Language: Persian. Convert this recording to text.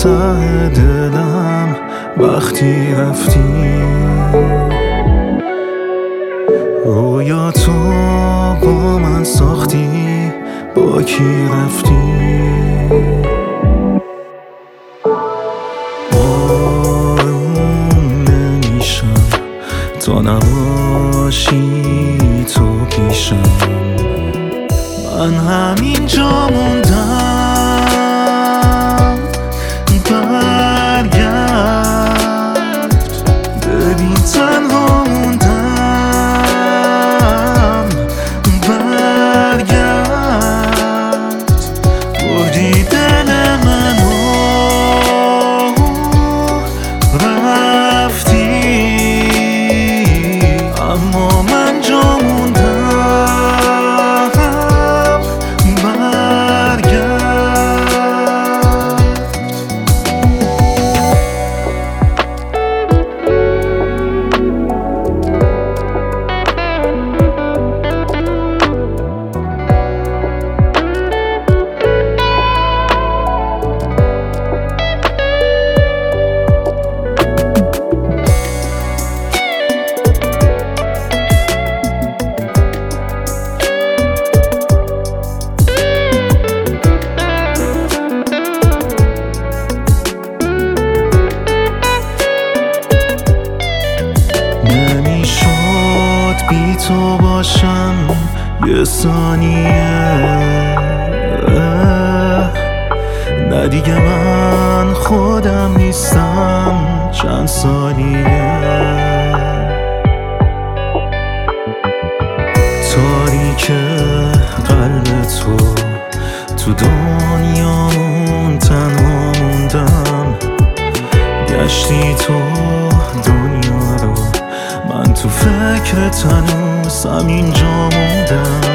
ته دلم وقتی رفتی، رویا تو با من ساختی، با کی رفتی؟ آروم نمیشم تا نباشی تو پیشم. من همینجا موندم، برگرد ببین تنها موندم، برگرد بردی دل منو رفتی، اما من جا موندم، بی تو باشم یه ثانیه، نه دیگه من خودم نیستم چند ثانیه. تاریک قلب تو دنیامون تنها موندم، گشتی تو دنیا رو، من تو فکرت هنوز همینجا موندم.